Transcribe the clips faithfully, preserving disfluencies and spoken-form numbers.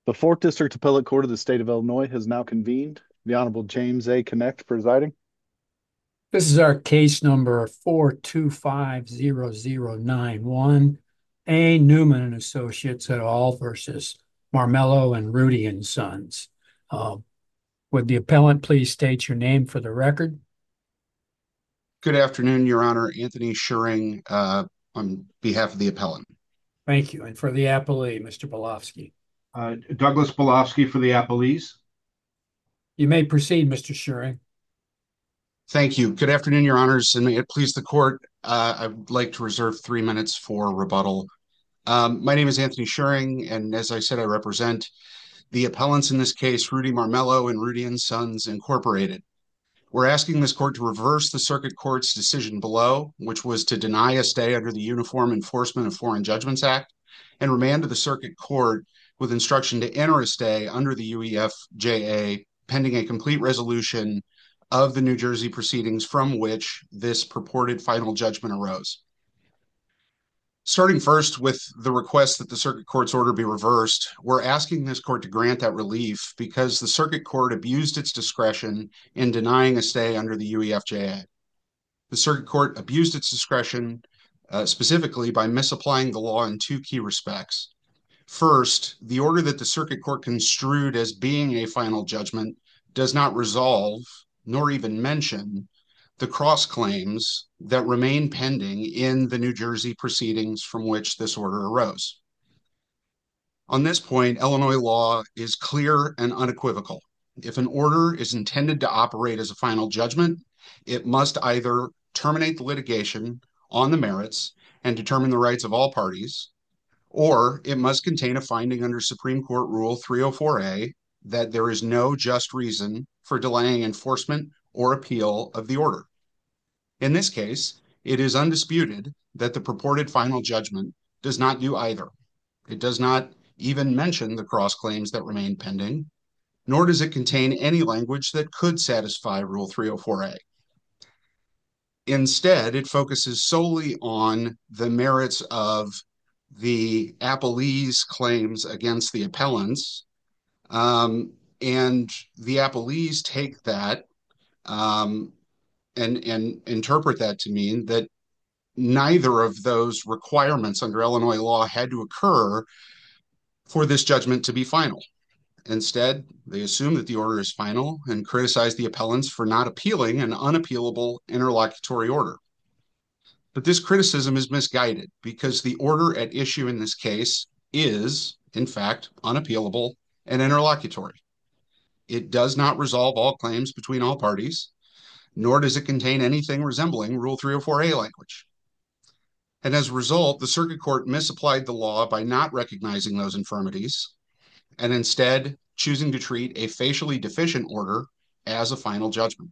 The Fourth District Appellate Court of the State of Illinois has now convened. The Honorable James A. Connect presiding. This is our case number four two five zero zero nine one, A. Newman and Associates et al. Versus Marmello and Rudy and Sons. Uh, would the appellant please state your name for the record? Good afternoon, Your Honor. Anthony Schuring, uh, on behalf of the appellant. Thank you. And for the appellee, Mister Belofsky. Uh, Douglas Belofsky for the appellees. You may proceed, Mister Schuring. Thank you. Good afternoon, Your Honors, and may it please the court, uh, I'd like to reserve three minutes for rebuttal. Um, my name is Anthony Schuring, and as I said, I represent the appellants in this case, Rudy Marmello and Rudy and Sons Incorporated. We're asking this court to reverse the circuit court's decision below, which was to deny a stay under the Uniform Enforcement of Foreign Judgments Act, and remand to the circuit court with instruction to enter a stay under the U E F J A pending a complete resolution of the New Jersey proceedings from which this purported final judgment arose. Starting first with the request that the circuit court's order be reversed, we're asking this court to grant that relief because the circuit court abused its discretion in denying a stay under the U E F J A. The circuit court abused its discretion uh, specifically by misapplying the law in two key respects. First, the order that the circuit court construed as being a final judgment does not resolve, nor even mention, the cross claims that remain pending in the New Jersey proceedings from which this order arose. On this point, Illinois law is clear and unequivocal. If an order is intended to operate as a final judgment, it must either terminate the litigation on the merits and determine the rights of all parties, or it must contain a finding under Supreme Court Rule three oh four A that there is no just reason for delaying enforcement or appeal of the order. In this case, it is undisputed that the purported final judgment does not do either. It does not even mention the cross claims that remain pending, nor does it contain any language that could satisfy Rule three oh four A. Instead, it focuses solely on the merits of the appellee's claims against the appellants, um, and the appellees take that um, and, and interpret that to mean that neither of those requirements under Illinois law had to occur for this judgment to be final. Instead, they assume that the order is final and criticize the appellants for not appealing an unappealable interlocutory order. But this criticism is misguided because the order at issue in this case is, in fact, unappealable and interlocutory. It does not resolve all claims between all parties, nor does it contain anything resembling Rule three oh four A language. And as a result, the circuit court misapplied the law by not recognizing those infirmities and instead choosing to treat a facially deficient order as a final judgment.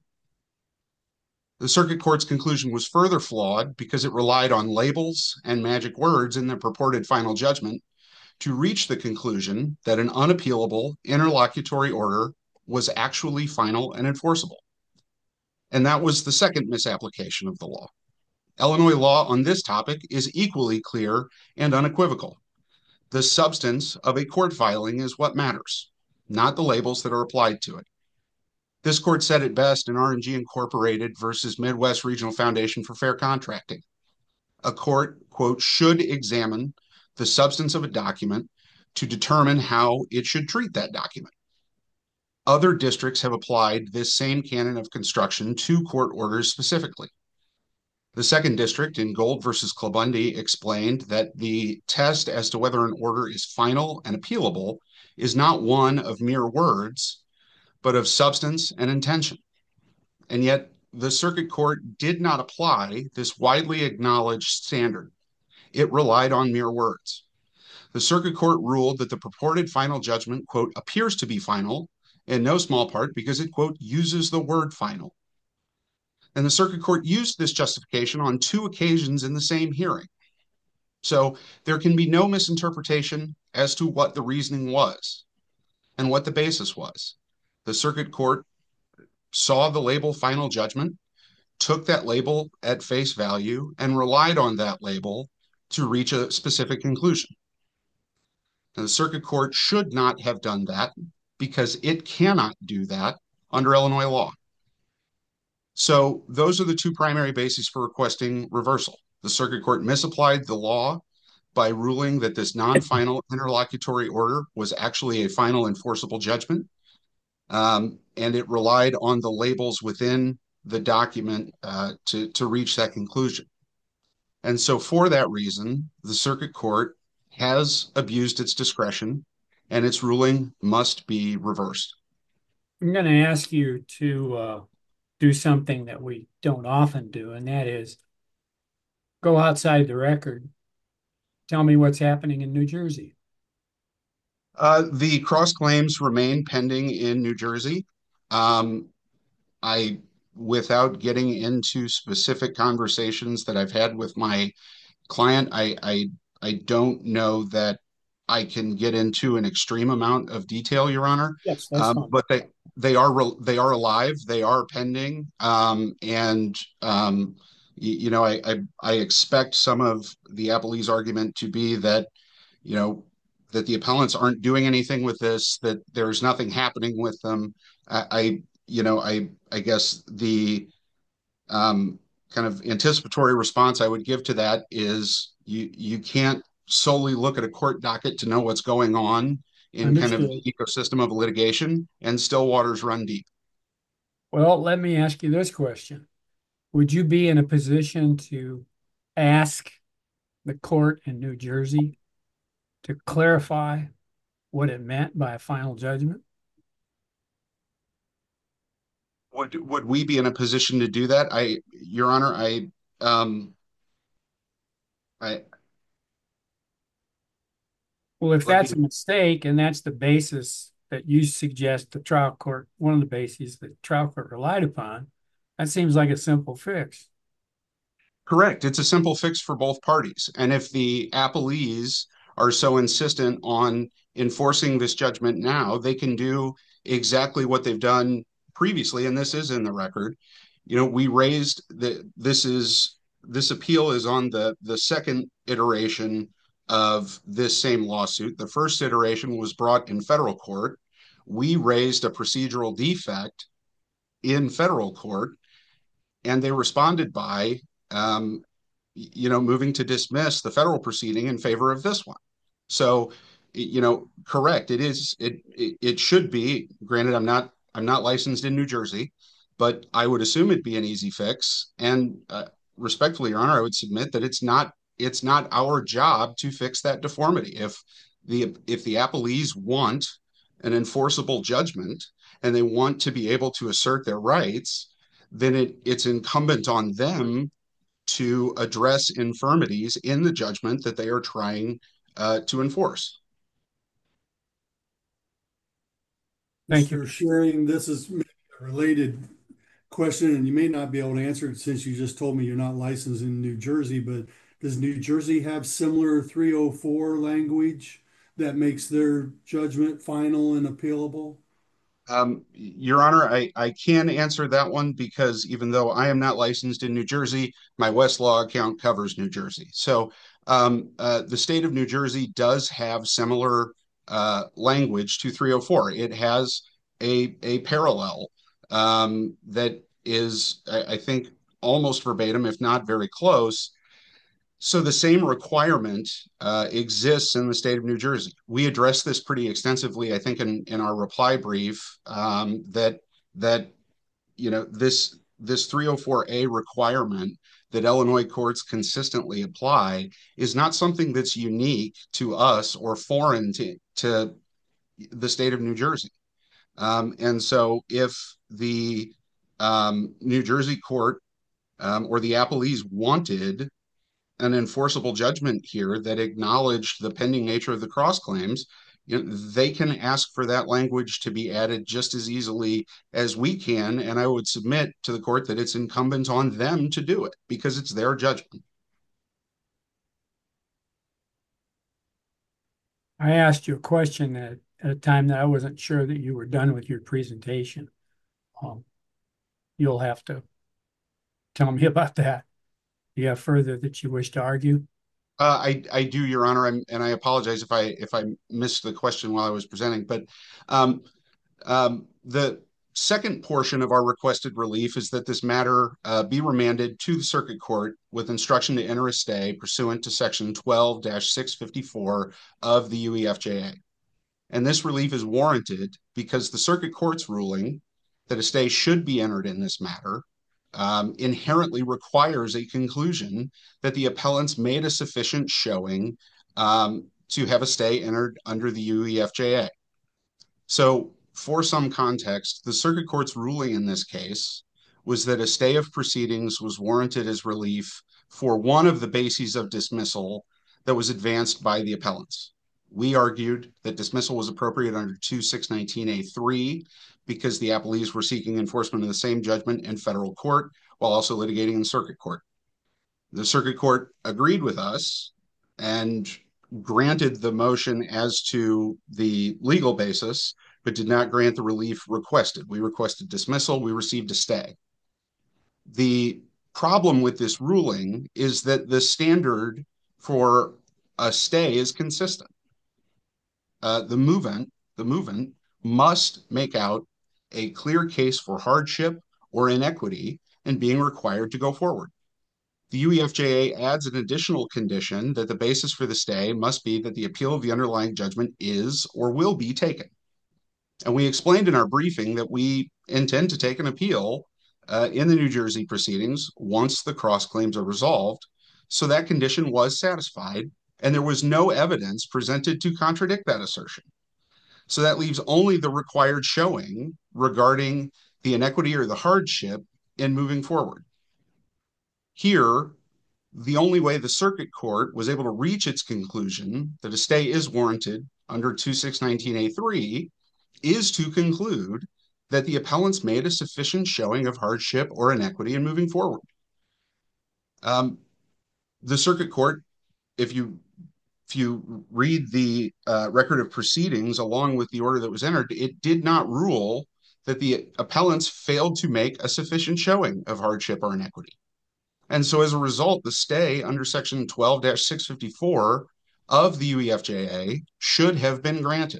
The circuit court's conclusion was further flawed because it relied on labels and magic words in the purported final judgment to reach the conclusion that an unappealable interlocutory order was actually final and enforceable. And that was the second misapplication of the law. Illinois law on this topic is equally clear and unequivocal. The substance of a court filing is what matters, not the labels that are applied to it. This court said it best in R and G Incorporated versus Midwest Regional Foundation for Fair Contracting. A court, quote, should examine the substance of a document to determine how it should treat that document. Other districts have applied this same canon of construction to court orders specifically. The second district in Gold versus Clabundi explained that the test as to whether an order is final and appealable is not one of mere words, but of substance and intention. And yet the circuit court did not apply this widely acknowledged standard. It relied on mere words. The circuit court ruled that the purported final judgment, quote, appears to be final in no small part because it, quote, uses the word final. And the circuit court used this justification on two occasions in the same hearing. So there can be no misinterpretation as to what the reasoning was and what the basis was. The circuit court saw the label final judgment, took that label at face value, and relied on that label to reach a specific conclusion. And the circuit court should not have done that because it cannot do that under Illinois law. So those are the two primary bases for requesting reversal. The circuit court misapplied the law by ruling that this non-final interlocutory order was actually a final enforceable judgment. Um, and it relied on the labels within the document uh, to, to reach that conclusion. And so for that reason, the circuit court has abused its discretion and its ruling must be reversed. I'm going to ask you to uh, do something that we don't often do, and that is go outside the record. Tell me what's happening in New Jersey. Uh, the cross claims remain pending in New Jersey. Um, I, without getting into specific conversations that I've had with my client, I, I, I don't know that I can get into an extreme amount of detail, Your Honor. Yes, that's Um, fine. but they they are they are alive, they are pending, um, and um, you, you know I, I I expect some of the appellee's argument to be that you know that the appellants aren't doing anything with this, that there's nothing happening with them. I, I you know I I guess the um, kind of anticipatory response I would give to that is you you can't solely look at a court docket to know what's going on in kind of Understood. the ecosystem of litigation, and still waters run deep. Well, let me ask you this question. Would you be in a position to ask the court in New Jersey to clarify what it meant by a final judgment? Would would we be in a position to do that? I, Your Honor, I um I Well, if let that's me a mistake and that's the basis that you suggest the trial court, one of the bases that the trial court relied upon, that seems like a simple fix. correct. It's a simple fix for both parties. And if the appellees are so insistent on enforcing this judgment now, they can do exactly what they've done previously, and this is in the record. You know, we raised that this is this appeal is on the the second iteration of this same lawsuit. The first iteration was brought in federal court. We raised a procedural defect in federal court, and they responded by um, you know moving to dismiss the federal proceeding in favor of this one. So you know correct, it is it it, it should be. Granted, i'm not i'm not licensed in New Jersey, but I would assume it'd be an easy fix. And uh, respectfully, Your Honor, I would submit that it's not it's not our job to fix that deformity. If the if the appellees want an enforceable judgment and they want to be able to assert their rights, then it, it's incumbent on them to address infirmities in the judgment that they are trying uh, to enforce. Thank you. For sharing. This is maybe a related question, and you may not be able to answer it since you just told me you're not licensed in New Jersey, but does New Jersey have similar three oh four language that makes their judgment final and appealable? Um, Your Honor, I, I can answer that one because even though I am not licensed in New Jersey, my Westlaw account covers New Jersey. So um, uh, the state of New Jersey does have similar uh, language to three oh four. It has a, a parallel um, that is, I, I think, almost verbatim, if not very close. So the same requirement uh, exists in the state of New Jersey. We addressed this pretty extensively, I think, in, in our reply brief, um, that that you know this this three oh four A requirement that Illinois courts consistently apply is not something that's unique to us or foreign to, to the state of New Jersey. Um, and so if the um, New Jersey court um, or the appellees wanted an enforceable judgment here that acknowledged the pending nature of the cross claims, you know, they can ask for that language to be added just as easily as we can. And I would submit to the court that it's incumbent on them to do it because it's their judgment. I asked you a question at, at a time that I wasn't sure that you were done with your presentation. Um, you'll have to tell me about that. Do you have further that you wish to argue? Uh, I I do, Your Honor, I'm, and I apologize if I if I missed the question while I was presenting. But um, um, the second portion of our requested relief is that this matter uh, be remanded to the circuit court with instruction to enter a stay pursuant to Section twelve six fifty-four of the U E F J A. And this relief is warranted because the circuit court's ruling that a stay should be entered in this matter um, inherently requires a conclusion that the appellants made a sufficient showing um, to have a stay entered under the U E F J A. So, for some context, the circuit court's ruling in this case was that a stay of proceedings was warranted as relief for one of the bases of dismissal that was advanced by the appellants. We argued that dismissal was appropriate under twenty-six nineteen A three because the appellees were seeking enforcement of the same judgment in federal court while also litigating in circuit court. The circuit court agreed with us and granted the motion as to the legal basis, but did not grant the relief requested. We requested dismissal, we received a stay. The problem with this ruling is that the standard for a stay is consistent. Uh, the movement, the movement must make out a clear case for hardship or inequity in being required to go forward. The U E F J A adds an additional condition that the basis for the stay must be that the appeal of the underlying judgment is or will be taken. And we explained in our briefing that we intend to take an appeal uh, in the New Jersey proceedings once the cross claims are resolved. So that condition was satisfied, and there was no evidence presented to contradict that assertion. So that leaves only the required showing regarding the inequity or the hardship in moving forward. Here, the only way the circuit court was able to reach its conclusion that a stay is warranted under twenty-six nineteen A three is to conclude that the appellants made a sufficient showing of hardship or inequity in moving forward. Um, the circuit court, if you if you read the uh, record of proceedings along with the order that was entered, it did not rule that the appellants failed to make a sufficient showing of hardship or inequity. And so as a result, the stay under Section twelve six fifty-four of the U E F J A should have been granted.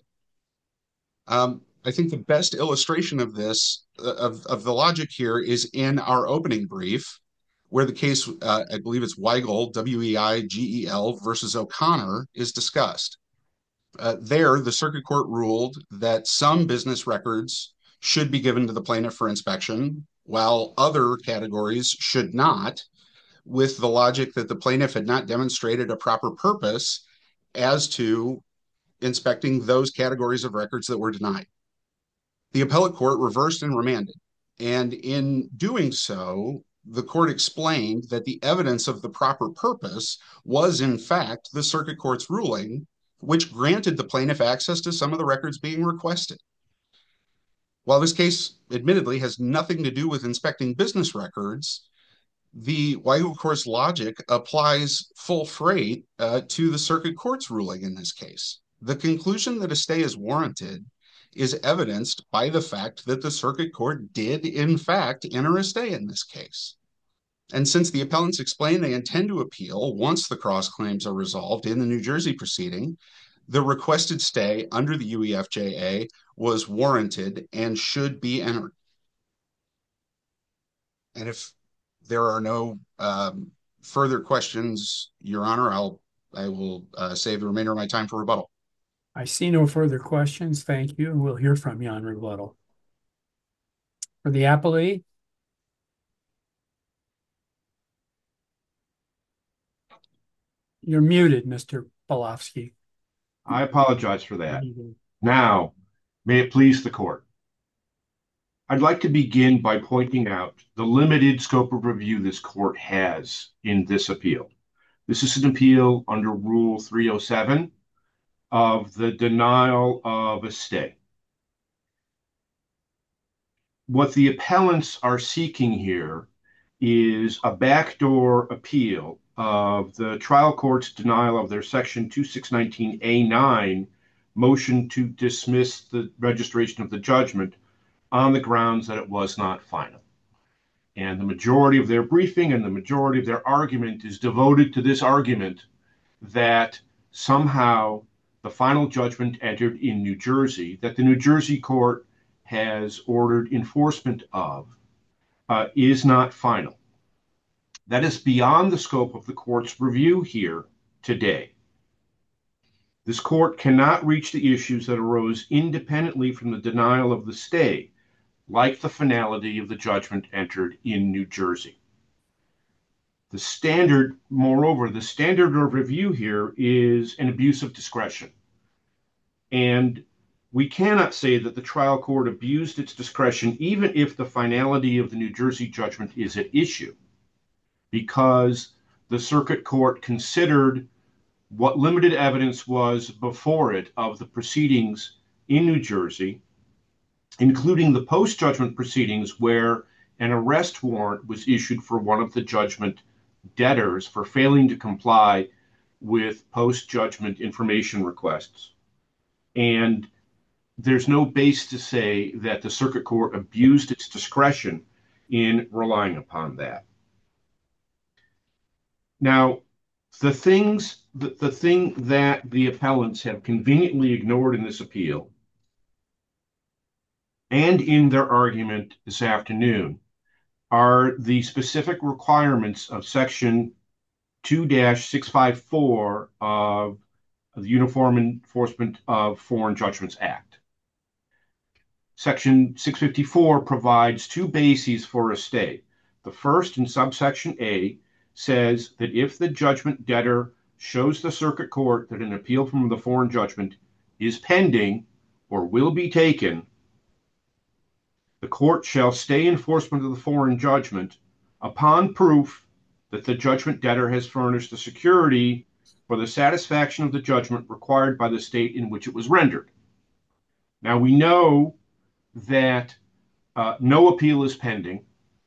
Um, I think the best illustration of this, uh, of, of the logic here, is in our opening brief, where the case, uh, I believe it's Weigel, W E I G E L versus O'Connor, is discussed. Uh, there, the circuit court ruled that some business records should be given to the plaintiff for inspection, while other categories should not, with the logic that the plaintiff had not demonstrated a proper purpose as to inspecting those categories of records that were denied. The appellate court reversed and remanded, and in doing so, the court explained that the evidence of the proper purpose was, in fact, the circuit court's ruling, which granted the plaintiff access to some of the records being requested. While this case admittedly has nothing to do with inspecting business records, the Weigel court's logic applies full freight uh, to the circuit court's ruling in this case. The conclusion that a stay is warranted is evidenced by the fact that the circuit court did, in fact, enter a stay in this case. And since the appellants explain they intend to appeal once the cross claims are resolved in the New Jersey proceeding, the requested stay under the U E F J A was warranted and should be entered. And if there are no um, further questions, Your Honor, I'll I will uh, save the remainder of my time for rebuttal. I see no further questions. Thank you. We'll hear from you on rebuttal. For the appellee. You're muted, Mister Polofsky. I apologize for that. Now, may it please the court. I'd like to begin by pointing out the limited scope of review this court has in this appeal. This is an appeal under Rule three oh seven of the denial of a stay. What the appellants are seeking here is a backdoor appeal of the trial court's denial of their Section twenty-six nineteen A nine motion to dismiss the registration of the judgment on the grounds that it was not final. And the majority of their briefing and the majority of their argument is devoted to this argument that somehow the final judgment entered in New Jersey that the New Jersey court has ordered enforcement of uh, is not final. That is beyond the scope of the court's review here today. This court cannot reach the issues that arose independently from the denial of the stay, like the finality of the judgment entered in New Jersey. The standard, moreover, the standard of review here is an abuse of discretion. And we cannot say that the trial court abused its discretion, even if the finality of the New Jersey judgment is at issue, because the circuit court considered what limited evidence was before it of the proceedings in New Jersey, including the post-judgment proceedings where an arrest warrant was issued for one of the judgment debtors for failing to comply with post-judgment information requests. And there's no base to say that the circuit court abused its discretion in relying upon that. Now, the things, the, the thing that the appellants have conveniently ignored in this appeal and in their argument this afternoon are the specific requirements of Section two dash six five four of the Uniform Enforcement of Foreign Judgments Act. Section six fifty-four provides two bases for a stay. The first, in subsection A, says that if the judgment debtor shows the circuit court that an appeal from the foreign judgment is pending or will be taken, the court shall stay enforcement of the foreign judgment upon proof that the judgment debtor has furnished the security for the satisfaction of the judgment required by the state in which it was rendered. Now, we know that uh, no appeal is pending,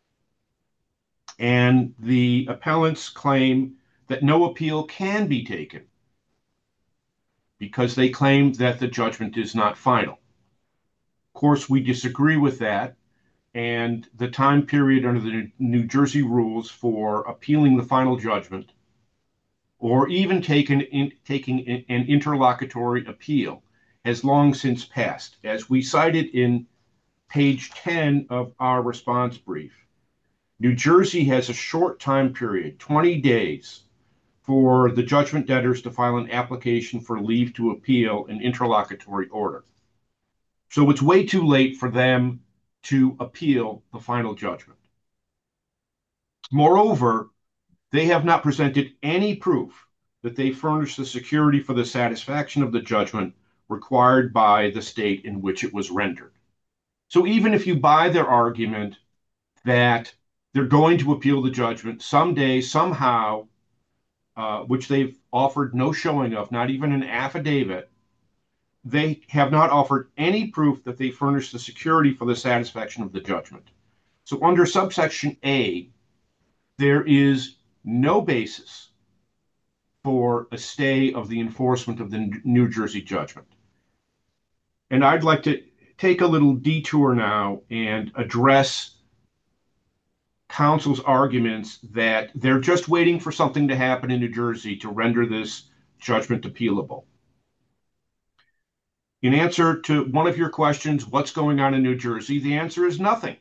and the appellants claim that no appeal can be taken because they claim that the judgment is not final. Of course, we disagree with that, and the time period under the New Jersey rules for appealing the final judgment or even taken in, taking an interlocutory appeal has long since passed. As we cited in page ten of our response brief, New Jersey has a short time period, twenty days, for the judgment debtors to file an application for leave to appeal an interlocutory order. So it's way too late for them to appeal the final judgment. Moreover, they have not presented any proof that they furnished the security for the satisfaction of the judgment required by the state in which it was rendered. So even if you buy their argument that they're going to appeal the judgment someday, somehow, uh, which they've offered no showing of, not even an affidavit, they have not offered any proof that they furnished the security for the satisfaction of the judgment. So under subsection A, there is no basis for a stay of the enforcement of the New Jersey judgment. And I'd like to take a little detour now and address counsel's arguments that they're just waiting for something to happen in New Jersey to render this judgment appealable. In answer to one of your questions, what's going on in New Jersey? The answer is nothing.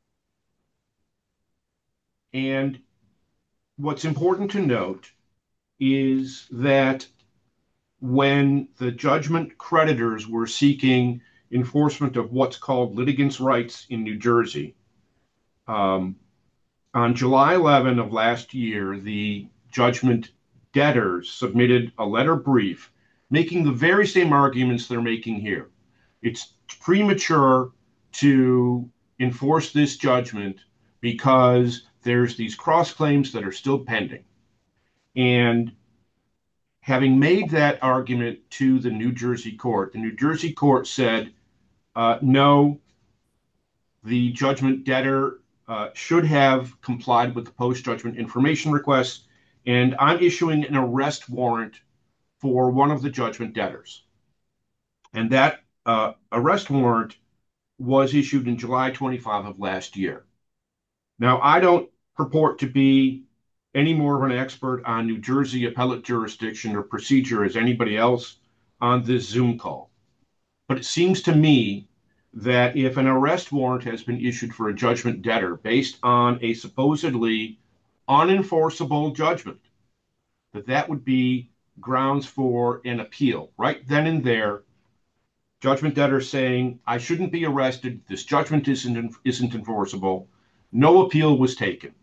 And what's important to note is that when the judgment creditors were seeking enforcement of what's called litigants' rights in New Jersey, um, on July eleventh of last year, the judgment debtors submitted a letter brief making the very same arguments they're making here. It's premature to enforce this judgment because there's these cross claims that are still pending. And having made that argument to the New Jersey court, the New Jersey court said, uh, no, the judgment debtor uh, should have complied with the post-judgment information request, and I'm issuing an arrest warrant for one of the judgment debtors. And that uh, arrest warrant was issued in July twenty-fifth of last year. Now, I don't purport to be any more of an expert on New Jersey appellate jurisdiction or procedure as anybody else on this Zoom call. But it seems to me that if an arrest warrant has been issued for a judgment debtor based on a supposedly unenforceable judgment, that that would be grounds for an appeal. Right then and there, judgment debtor saying, I shouldn't be arrested, this judgment isn't, isn't enforceable, no appeal was taken.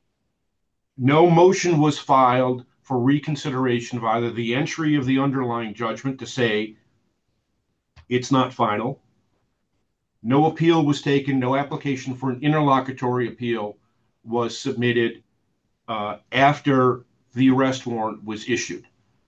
No motion was filed for reconsideration of either the entry of the underlying judgment to say it's not final. No appeal was taken. No application for an interlocutory appeal was submitted uh, after the arrest warrant was issued.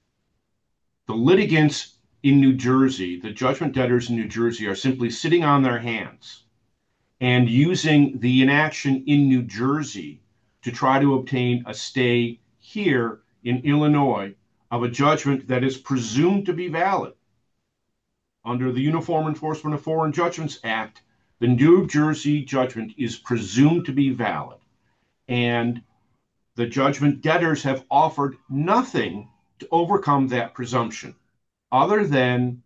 The litigants in New Jersey, the judgment debtors in New Jersey, are simply sitting on their hands and using the inaction in New Jersey to try to obtain a stay here in Illinois of a judgment that is presumed to be valid. Under the Uniform Enforcement of Foreign Judgments Act, the New Jersey judgment is presumed to be valid. And the judgment debtors have offered nothing to overcome that presumption, other than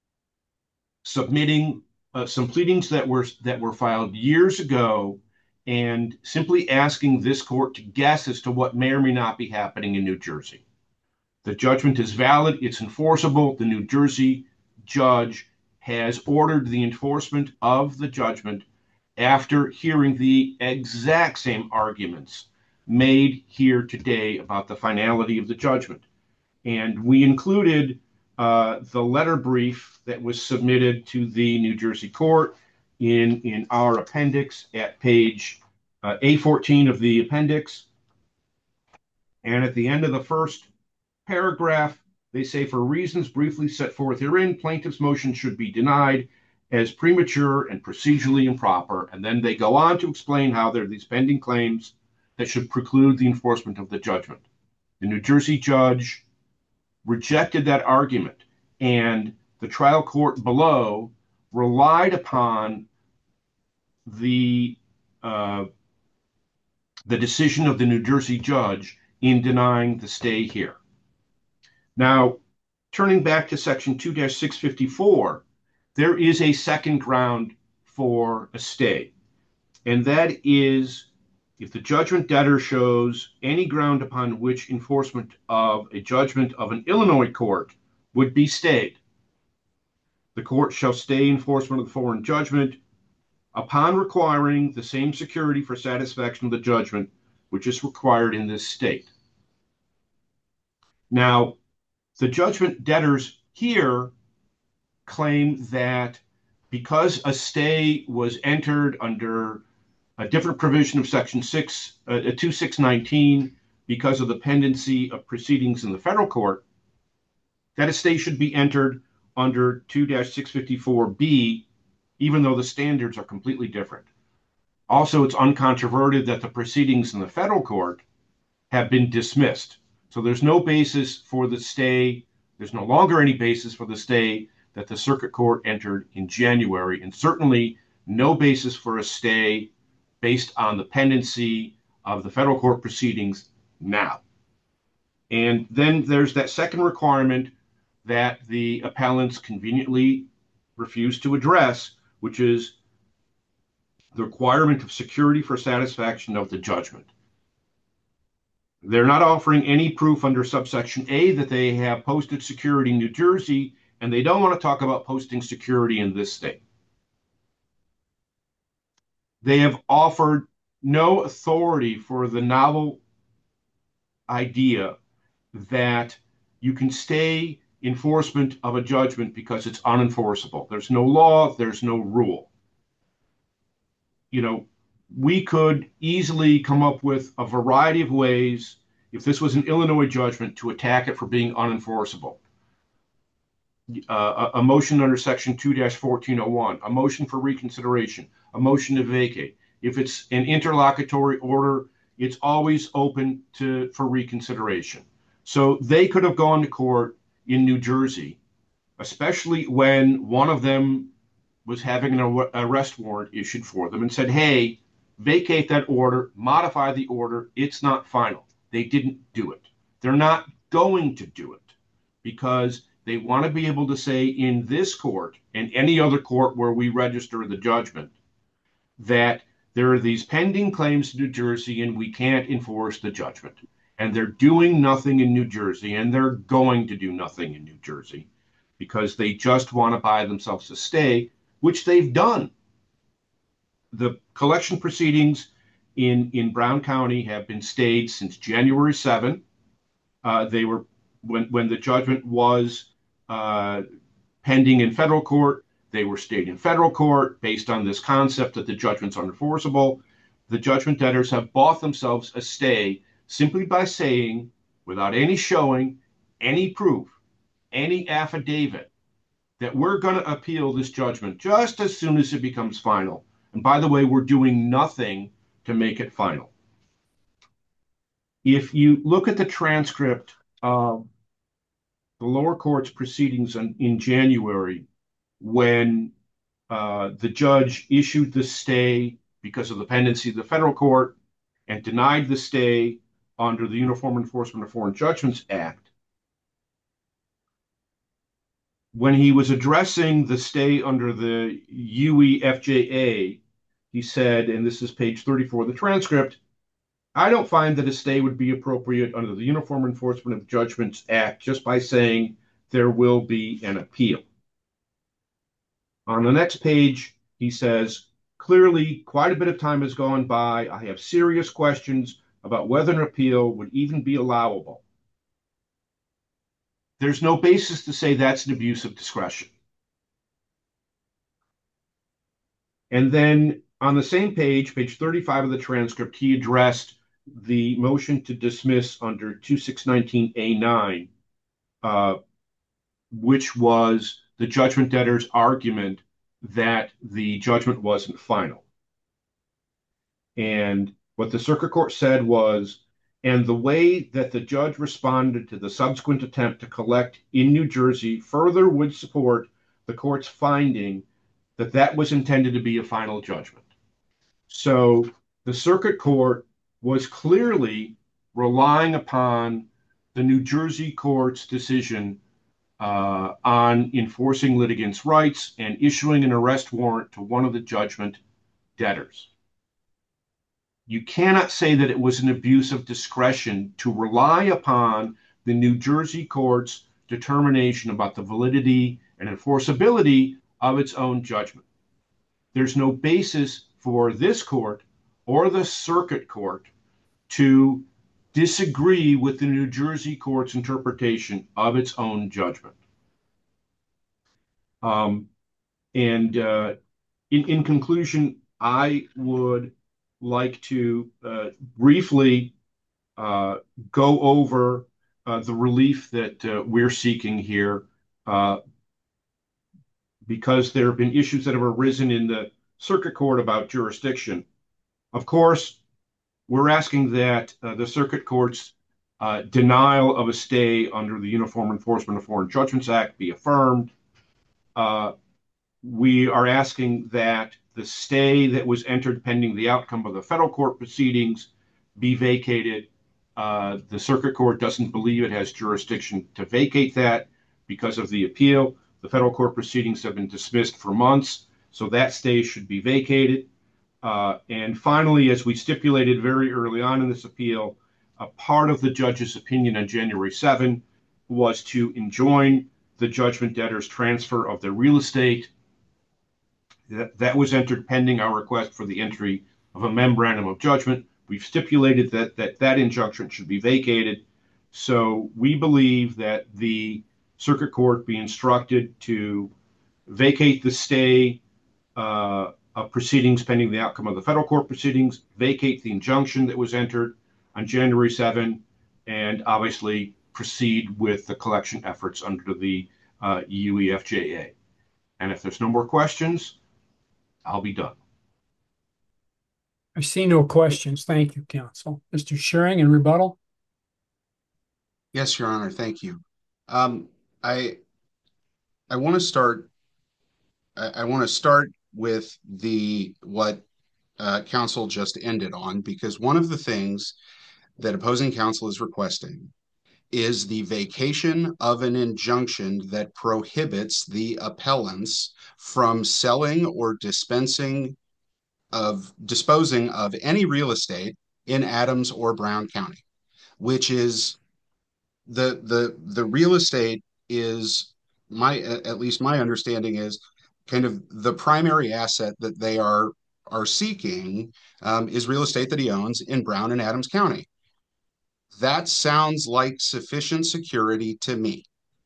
submitting uh, some pleadings that were that were filed years ago and simply asking this court to guess as to what may or may not be happening in New Jersey. The judgment is valid, it's enforceable. The New Jersey judge has ordered the enforcement of the judgment after hearing the exact same arguments made here today about the finality of the judgment. And we included uh, the letter brief that was submitted to the New Jersey court in, in our appendix at page uh, A fourteen of the appendix. And at the end of the first paragraph, they say, for reasons briefly set forth herein, plaintiff's motion should be denied as premature and procedurally improper. And then they go on to explain how there are these pending claims that should preclude the enforcement of the judgment. The New Jersey judge rejected that argument, and the trial court below relied upon the uh, the decision of the New Jersey judge in denying the stay here. Now, turning back to section two dash six fifty-four, there is a second ground for a stay, and that is if the judgment debtor shows any ground upon which enforcement of a judgment of an Illinois court would be stayed. The court shall stay enforcement of the foreign judgment upon requiring the same security for satisfaction of the judgment which is required in this state. Now, the judgment debtors here claim that because a stay was entered under a different provision of section six, uh, two six nineteen, because of the pendency of proceedings in the federal court, that a stay should be entered under two dash six fifty-four B, even though the standards are completely different. Also, it's uncontroverted that the proceedings in the federal court have been dismissed. So there's no basis for the stay. There's no longer any basis for the stay that the circuit court entered in January, and certainly no basis for a stay based on the pendency of the federal court proceedings now. And then there's that second requirement that the appellants conveniently refuse to address, which is the requirement of security for satisfaction of the judgment. They're not offering any proof under subsection A that they have posted security in New Jersey, and they don't want to talk about posting security in this state. They have offered no authority for the novel idea that you can stay enforcement of a judgment because it's unenforceable. There's no law, there's no rule. You know, we could easily come up with a variety of ways, if this was an Illinois judgment, to attack it for being unenforceable. Uh, a, a motion under section two dash fourteen oh one, a motion for reconsideration, a motion to vacate. If it's an interlocutory order, it's always open to for reconsideration. So they could have gone to court in New Jersey, especially when one of them was having an arrest warrant issued for them, and said, hey, vacate that order, modify the order, it's not final. they didn't do it. They're not going to do it because they want to be able to say in this court and any other court where we register the judgment that there are these pending claims to New Jersey and we can't enforce the judgment. And they're doing nothing in New Jersey, and they're going to do nothing in New Jersey because they just want to buy themselves a stay, which they've done. The collection proceedings in, in Brown County have been stayed since January seventh. Uh, they were when when the judgment was uh, pending in federal court. They were stayed in federal court based on this concept that the judgment's unenforceable. The judgment debtors have bought themselves a stay simply by saying, without any showing, any proof, any affidavit, that we're going to appeal this judgment just as soon as it becomes final. And by the way, we're doing nothing to make it final. If you look at the transcript of the lower court's proceedings in, in January, when uh, the judge issued the stay because of the pendency of the federal court and denied the stay under the Uniform Enforcement of Foreign Judgments Act, when he was addressing the stay under the U E F J A, he said, and this is page thirty-four of the transcript, I don't find that a stay would be appropriate under the Uniform Enforcement of Judgments Act just by saying there will be an appeal. On the next page, he says, clearly, quite a bit of time has gone by. I have serious questions about whether an appeal would even be allowable. There's no basis to say that's an abuse of discretion. And then on the same page, page thirty-five of the transcript, he addressed the motion to dismiss under twenty-six nineteen A nine, uh, which was the judgment debtor's argument that the judgment wasn't final. And what the circuit court said was, and the way that the judge responded to the subsequent attempt to collect in New Jersey further would support the court's finding that that was intended to be a final judgment. So the circuit court was clearly relying upon the New Jersey court's decision uh, on enforcing litigants' rights and issuing an arrest warrant to one of the judgment debtors. You cannot say that it was an abuse of discretion to rely upon the New Jersey court's determination about the validity and enforceability of its own judgment. There's no basis for this court or the circuit court to disagree with the New Jersey court's interpretation of its own judgment. Um, and uh, in, in conclusion, I would like to uh, briefly uh, go over uh, the relief that uh, we're seeking here, uh, because there have been issues that have arisen in the circuit court about jurisdiction. Of course, we're asking that uh, the circuit court's uh, denial of a stay under the Uniform Enforcement of Foreign Judgments Act be affirmed. Uh, we are asking that the stay that was entered pending the outcome of the federal court proceedings be vacated. Uh, the circuit court doesn't believe it has jurisdiction to vacate that because of the appeal. The federal court proceedings have been dismissed for months, so that stay should be vacated. Uh, and finally, as we stipulated very early on in this appeal, a part of the judge's opinion on January seventh was to enjoin the judgment debtor's transfer of their real estate. That, that was entered pending our request for the entry of a memorandum of judgment. We've stipulated that that, that injunction should be vacated. So we believe that the circuit court be instructed to vacate the stay uh, of proceedings pending the outcome of the federal court proceedings, vacate the injunction that was entered on January seventh, and obviously proceed with the collection efforts under the uh, U E F J A. And if there's no more questions, I'll be done. I see no questions. Thank you, counsel. Mister Schering, in rebuttal? Yes, Your Honor. Thank you. Um, I I want to start. I, I want to start with the what uh, counsel just ended on, because one of the things that opposing counsel is requesting is the vacation of an injunction that prohibits the appellants from selling or dispensing of disposing of any real estate in Adams or Brown County, which is the the the real estate is my at least my understanding is kind of the primary asset that they are are seeking um, is real estate that he owns in Brown and Adams County. That sounds like sufficient security to me.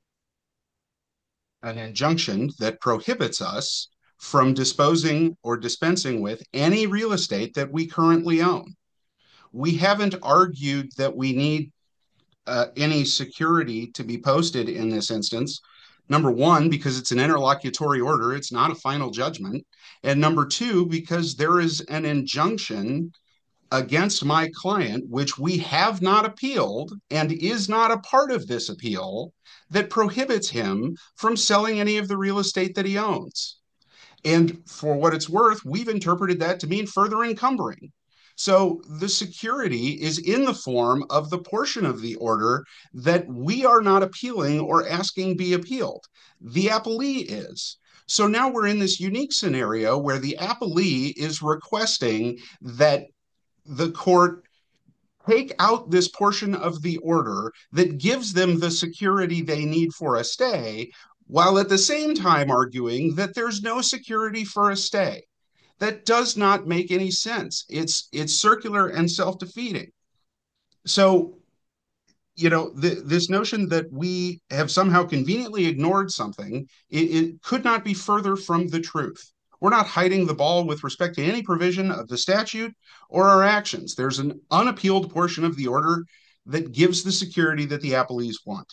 An injunction that prohibits us from disposing or dispensing with any real estate that we currently own. We haven't argued that we need uh, any security to be posted in this instance. Number one, because it's an interlocutory order, it's not a final judgment. And number two, because there is an injunction against my client, which we have not appealed and is not a part of this appeal, that prohibits him from selling any of the real estate that he owns. And for what it's worth, we've interpreted that to mean further encumbering. So the security is in the form of the portion of the order that we are not appealing or asking be appealed. The appellee is. So now we're in this unique scenario where the appellee is requesting that the court take out this portion of the order that gives them the security they need for a stay, while at the same time arguing that there's no security for a stay. That does not make any sense. It's it's circular and self-defeating. So, you know, the, this notion that we have somehow conveniently ignored something, it, it could not be further from the truth. We're not hiding the ball with respect to any provision of the statute or our actions. There's an unappealed portion of the order that gives the security that the appellees want.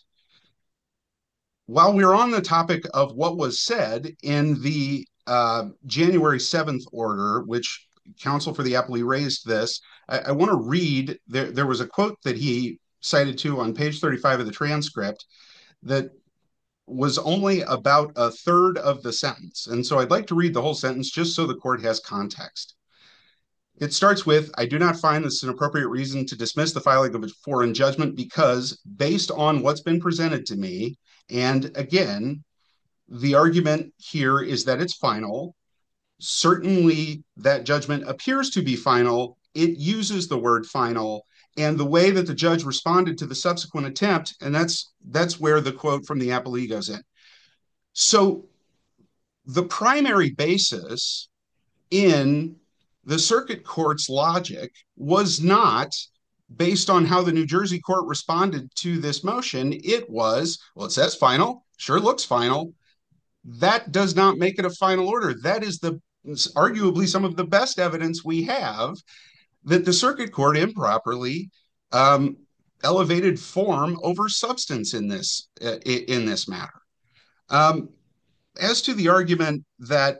While we're on the topic of what was said in the uh, January seventh order, which counsel for the appellee raised this, I, I want to read, there, there was a quote that he cited to on page thirty-five of the transcript that was only about a third of the sentence. And so I'd like to read the whole sentence just so the court has context. It starts with, I do not find this an appropriate reason to dismiss the filing of a foreign judgment because based on what's been presented to me, and again, the argument here is that it's final. Certainly that judgment appears to be final. It uses the word final, and the way that the judge responded to the subsequent attempt, and that's that's where the quote from the appellee goes in. So the primary basis in the circuit court's logic was not based on how the New Jersey court responded to this motion. It was, well, it says final, sure looks final. That does not make it a final order. That is the arguably some of the best evidence we have that the circuit court improperly um, elevated form over substance in this uh, in this matter. Um, as to the argument that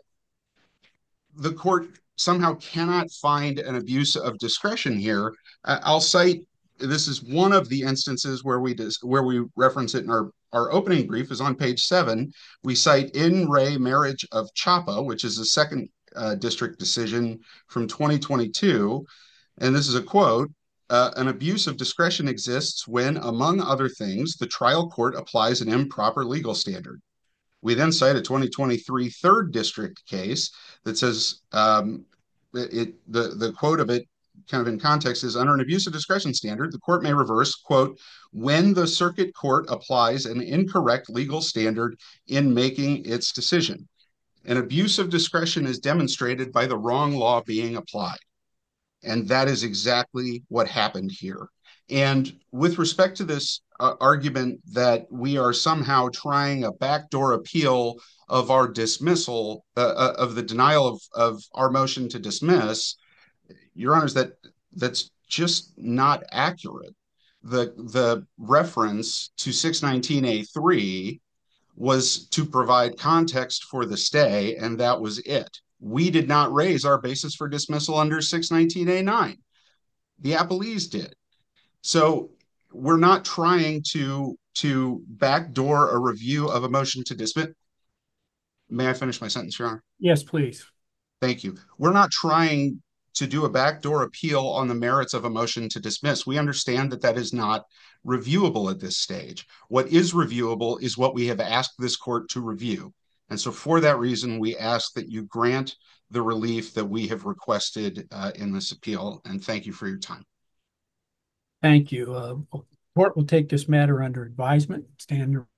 the court somehow cannot find an abuse of discretion here, uh, I'll cite, this is one of the instances where we dis, where we reference it in our, our opening brief is on page seven. We cite In Re Marriage of Chapa, which is a second uh, district decision from twenty twenty-two. And this is a quote, uh, an abuse of discretion exists when, among other things, the trial court applies an improper legal standard. We then cite a twenty twenty-three third district case that says um, it, the, the quote of it kind of in context is under an abuse of discretion standard, the court may reverse, quote, when the circuit court applies an incorrect legal standard in making its decision. An abuse of discretion is demonstrated by the wrong law being applied. And that is exactly what happened here. And with respect to this uh, argument that we are somehow trying a backdoor appeal of our dismissal, uh, of the denial of, of our motion to dismiss, Your Honors, that that's just not accurate. The, the reference to six nineteen A three was to provide context for the stay, and that was it. We did not raise our basis for dismissal under six nineteen A nine. The appellees did. So we're not trying to, to backdoor a review of a motion to dismiss. May I finish my sentence, Your Honor? Yes, please. Thank you. We're not trying to do a backdoor appeal on the merits of a motion to dismiss. We understand that that is not reviewable at this stage. What is reviewable is what we have asked this court to review. And so for that reason, we ask that you grant the relief that we have requested uh, in this appeal. And thank you for your time. Thank you. Uh, court will take this matter under advisement. Stand